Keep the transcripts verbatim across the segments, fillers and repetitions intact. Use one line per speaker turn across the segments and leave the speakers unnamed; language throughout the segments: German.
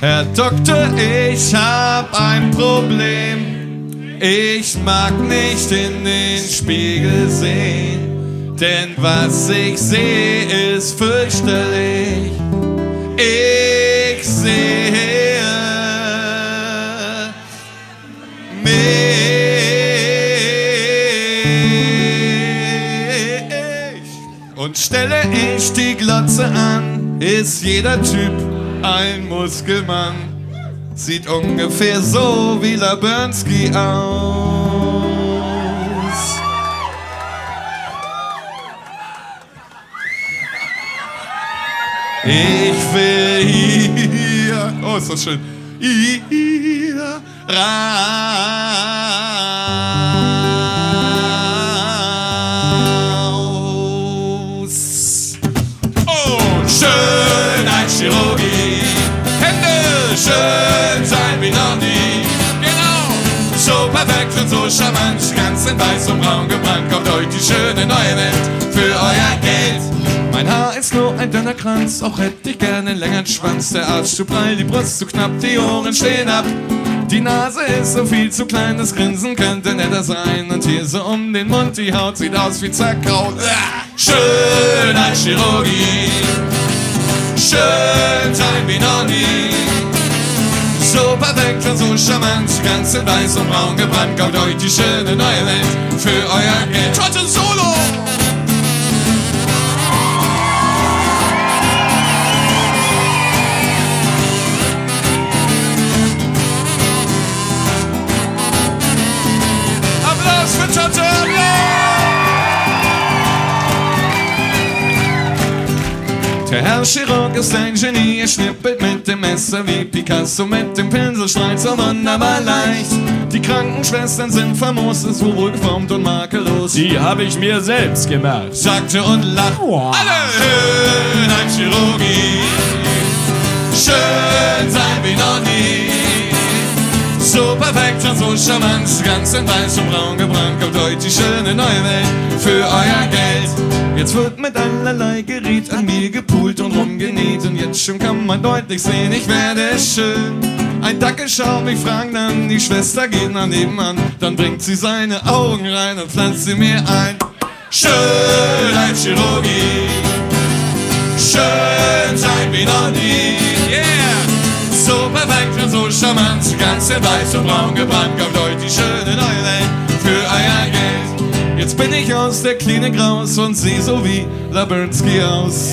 Herr Doktor, ich hab ein Problem. Ich mag nicht in den Spiegel sehen, denn was ich sehe ist fürchterlich. Ich sehe mich und stelle ich die Glotze an, ist jeder Typ ein Muskelmann. Sieht ungefähr so wie Labernsky aus. Ich will hier, oh ist das schön, hier raus. Oh, Schönheitschirurgie, Hände schön sein wie noch nie. Genau, so perfekt und so charmant, ganz in weiß und braun gebrannt. Kauft euch die schöne neue Welt für euer Geld. Mein Haar ist nur ein dünner Kranz, auch hätte ich gerne einen längeren Schwanz. Der Arzt zu prall, die Brust zu knapp, die Ohren stehen ab. Die Nase ist so viel zu klein, das Grinsen könnte netter sein. Und hier so um den Mund, die Haut sieht aus wie Zackraut. Schönheitschirurgie, schön sein wie noch nie. So perfekt und so charmant, ganz in weiß und braun gebrannt. Kauft euch die schöne neue Welt für euer Geld. Heute Solo! Der Herr Chirurg ist ein Genie, er schnippelt mit dem Messer wie Picasso mit dem Pinselstreit so wunderbar leicht. Die Krankenschwestern sind famos, ist so wohlgeformt und makellos.
Die habe ich mir selbst gemacht,
sagte und lacht.
Wow.
Alle Schönheitschirurgie, schön sein wie noch nie. So perfekt und so charmant, ganz in weiß und braun gebrannt. Kauft euch die schöne neue Welt für euer Geld. Jetzt wird mit allerlei Gerät an mir gepult und rumgenäht. Und jetzt schon kann man deutlich sehen, ich werde schön. Ein Dackel schaut mich fragend an, die Schwester geht nach nebenan. Dann bringt sie seine Augen rein und pflanzt sie mir ein. Schönheitschirurgie, schön sein wie noch nie. Yeah! So perfekt und so charmant, ganz in weiß und braun gebrannt. Kauft euch die schöne neue Welt für euer Geld. Jetzt bin ich aus der Klinik raus und seh so wie Labernsky aus.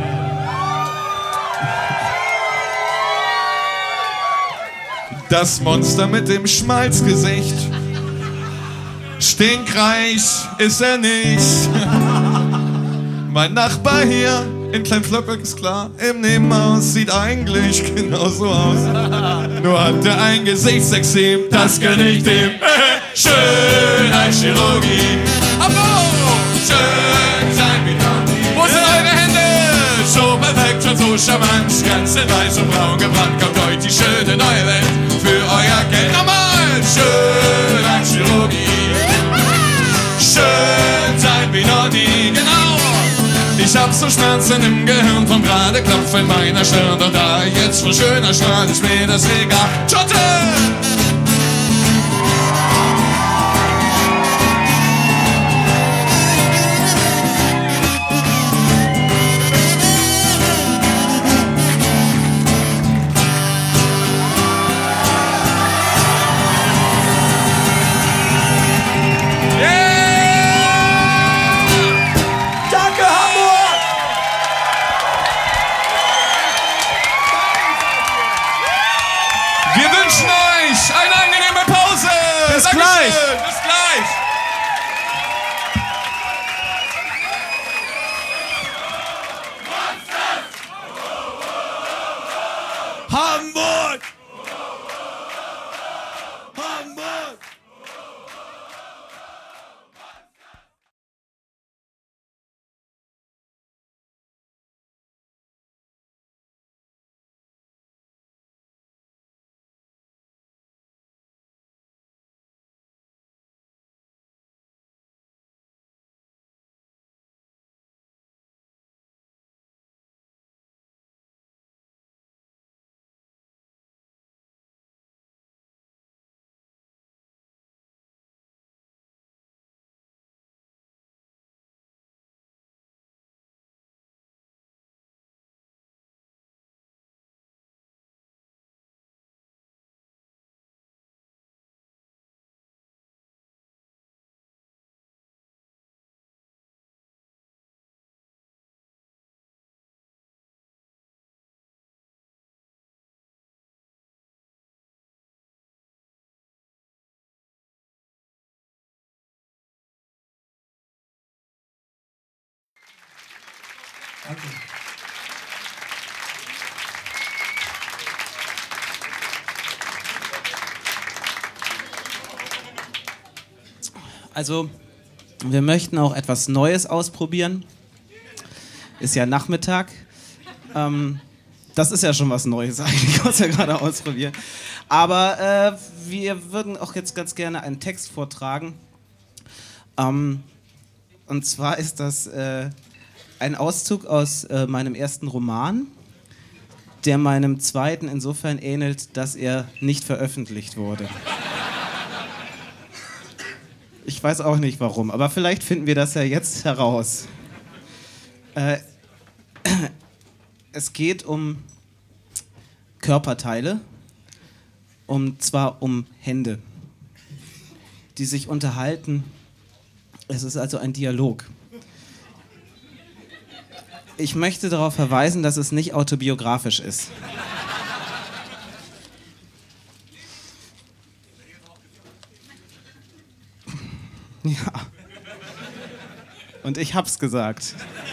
Das Monster mit dem Schmalzgesicht. Stinkreich ist er nicht. Mein Nachbar hier in Kleinflockwerk ist klar, im Nebenhaus sieht eigentlich genauso aus. Nur hat er ein Gesichtsexem, das gehört nicht dem. Schönheitschirurgie, aber schön sein wie noch nie. Wo sind eure Hände? So perfekt und so charmant, ganz in weiß und braun gebrannt. Kauft euch die schöne neue Welt für euer Geld. Nochmal Schönheitschirurgie, schön sein wie noch nie. Genau. Ich hab so Schmerzen im Gehirn vom gerade Klopfen in meiner Stirn. Doch da ich jetzt von schöner strahl, ist mir das egal. Schotte! Wir wünschen euch eine angenehme Pause.
Bis
Dankeschön.
gleich.
Bis gleich. Hamburg!
Danke.
Also, wir möchten auch etwas Neues ausprobieren. Ist ja Nachmittag. Ähm, das ist ja schon was Neues eigentlich, was wir gerade ausprobieren. Aber äh, wir würden auch jetzt ganz gerne einen Text vortragen. Ähm, und zwar ist das äh, ein Auszug aus äh, meinem ersten Roman, der meinem zweiten insofern ähnelt, dass er nicht veröffentlicht wurde. Ich weiß auch nicht warum, aber vielleicht finden wir das ja jetzt heraus. Äh, es geht um Körperteile, und zwar um Hände, die sich unterhalten. Es ist also ein Dialog. Ich möchte darauf verweisen, dass es nicht autobiografisch ist. Ja. Und ich hab's gesagt.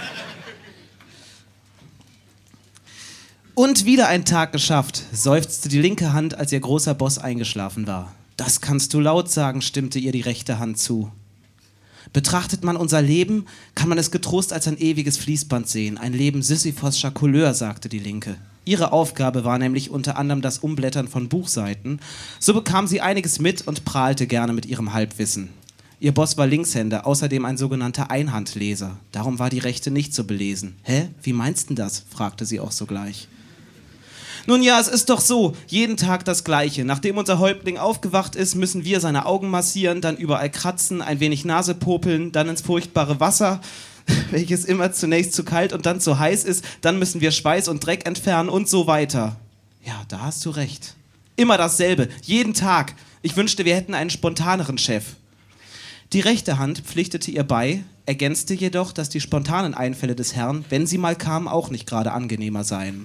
Und wieder ein Tag geschafft, seufzte die linke Hand, als ihr großer Boss eingeschlafen war. Das kannst du laut sagen, stimmte ihr die rechte Hand zu. Betrachtet man unser Leben, kann man es getrost als ein ewiges Fließband sehen. Ein Leben sisyphoscher Couleur, sagte die Linke. Ihre Aufgabe war nämlich unter anderem das Umblättern von Buchseiten. So bekam sie einiges mit und prahlte gerne mit ihrem Halbwissen. Ihr Boss war Linkshänder, außerdem ein sogenannter Einhandleser. Darum war die Rechte nicht so belesen. Hä? Wie meinst denn das? Fragte sie auch sogleich. Nun ja, es ist doch so, jeden Tag das Gleiche. Nachdem unser Häuptling aufgewacht ist, müssen wir seine Augen massieren, dann überall kratzen, ein wenig Nase popeln, dann ins furchtbare Wasser, welches immer zunächst zu kalt und dann zu heiß ist, dann müssen wir Schweiß und Dreck entfernen und so weiter. Ja, da hast du recht. Immer dasselbe, jeden Tag. Ich wünschte, wir hätten einen spontaneren Chef. Die rechte Hand pflichtete ihr bei, ergänzte jedoch, dass die spontanen Einfälle des Herrn, wenn sie mal kamen, auch nicht gerade angenehmer seien.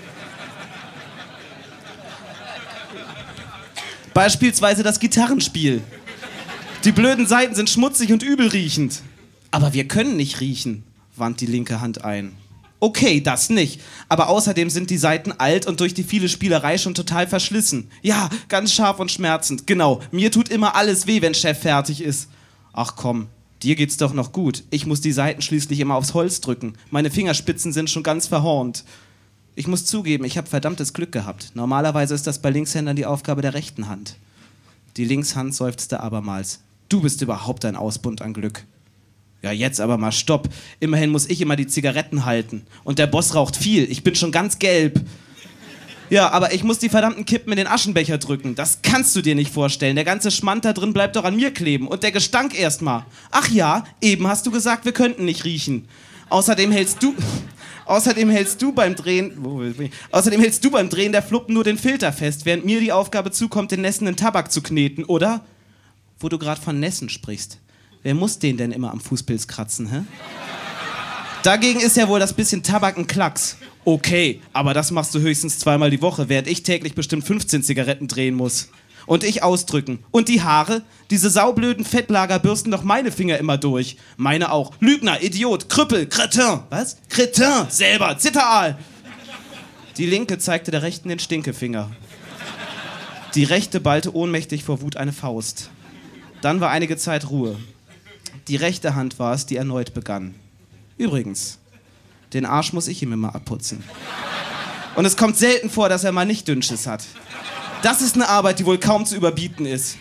Beispielsweise das Gitarrenspiel. Die blöden Saiten sind schmutzig und übelriechend. Aber wir können nicht riechen, wandte die linke Hand ein. Okay, das nicht. Aber außerdem sind die Saiten alt und durch die viele Spielerei schon total verschlissen. Ja, ganz scharf und schmerzend. Genau, mir tut immer alles weh, wenn Chef fertig ist. Ach komm, dir geht's doch noch gut. Ich muss die Saiten schließlich immer aufs Holz drücken. Meine Fingerspitzen sind schon ganz verhornt. Ich muss zugeben, ich habe verdammtes Glück gehabt. Normalerweise ist das bei Linkshändern die Aufgabe der rechten Hand. Die Linkshand seufzte abermals. Du bist überhaupt ein Ausbund an Glück. Ja, jetzt aber mal stopp. Immerhin muss ich immer die Zigaretten halten. Und der Boss raucht viel. Ich bin schon ganz gelb. Ja, aber ich muss die verdammten Kippen in den Aschenbecher drücken. Das kannst du dir nicht vorstellen. Der ganze Schmand da drin bleibt doch an mir kleben. Und der Gestank erstmal. Ach ja, eben hast du gesagt, wir könnten nicht riechen. Außerdem hältst du... Außerdem hältst du beim Drehen... Wo bin ich? Außerdem hältst du beim Drehen der Fluppen nur den Filter fest, während mir die Aufgabe zukommt, den nässenden Tabak zu kneten, oder? Wo du gerade von Nässen sprichst. Wer muss den denn immer am Fußpilz kratzen, hä? Dagegen ist ja wohl das bisschen Tabak ein Klacks. Okay, aber das machst du höchstens zweimal die Woche, während ich täglich bestimmt fünfzehn Zigaretten drehen muss. Und ich ausdrücken. Und die Haare? Diese saublöden Fettlager bürsten doch meine Finger immer durch. Meine auch. Lügner, Idiot, Krüppel, Kretin. Was? Kretin, selber, Zitteraal. Die Linke zeigte der Rechten den Stinkefinger. Die Rechte ballte ohnmächtig vor Wut eine Faust. Dann war einige Zeit Ruhe. Die rechte Hand war es, die erneut begann. Übrigens, den Arsch muss ich ihm immer abputzen. Und es kommt selten vor, dass er mal nicht Dünnschiss hat. Das ist eine Arbeit, die wohl kaum zu überbieten ist.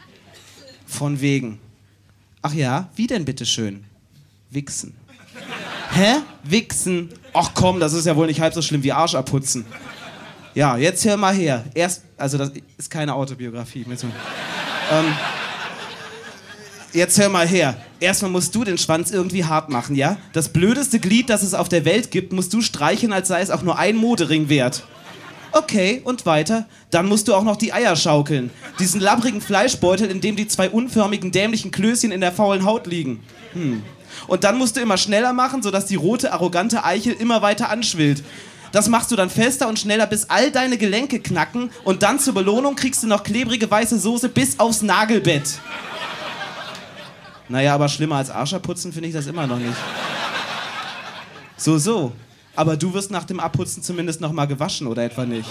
Von wegen. Ach ja, wie denn bitteschön? Wichsen. Hä? Wichsen? Ach komm, das ist ja wohl nicht halb so schlimm wie Arsch abputzen. Ja, jetzt hör mal her. Erst, also das ist keine Autobiografie. Ähm, jetzt hör mal her. Erstmal musst du den Schwanz irgendwie hart machen, ja? Das blödeste Glied, das es auf der Welt gibt, musst du streicheln, als sei es auch nur ein Modering wert. Okay, und weiter? Dann musst du auch noch die Eier schaukeln. Diesen labbrigen Fleischbeutel, in dem die zwei unförmigen, dämlichen Klößchen in der faulen Haut liegen. Hm. Und dann musst du immer schneller machen, sodass die rote, arrogante Eichel immer weiter anschwillt. Das machst du dann fester und schneller, bis all deine Gelenke knacken. Und dann zur Belohnung kriegst du noch klebrige weiße Soße bis aufs Nagelbett. Naja, aber schlimmer als Arscherputzen finde ich das immer noch nicht. So, so. Aber du wirst nach dem Abputzen zumindest noch mal gewaschen, oder etwa nicht?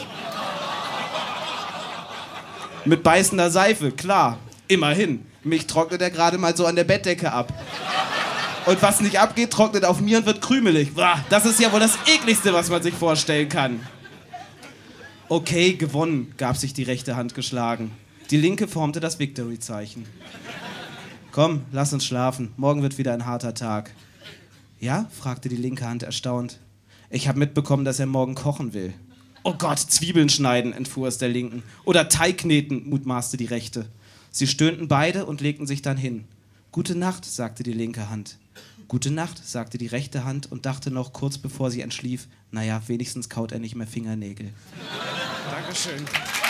Mit beißender Seife, klar. Immerhin. Mich trocknet er gerade mal so an der Bettdecke ab. Und was nicht abgeht, trocknet auf mir und wird krümelig. Boah, das ist ja wohl das Ekligste, was man sich vorstellen kann. Okay, gewonnen, gab sich die rechte Hand geschlagen. Die linke formte das Victory-Zeichen. Komm, lass uns schlafen. Morgen wird wieder ein harter Tag. Ja? Fragte die linke Hand erstaunt. Ich habe mitbekommen, dass er morgen kochen will. Oh Gott, Zwiebeln schneiden, entfuhr es der Linken. Oder Teig kneten, mutmaßte die Rechte. Sie stöhnten beide und legten sich dann hin. Gute Nacht, sagte die linke Hand. Gute Nacht, sagte die rechte Hand und dachte noch kurz bevor sie entschlief, naja, wenigstens kaut er nicht mehr Fingernägel. Dankeschön.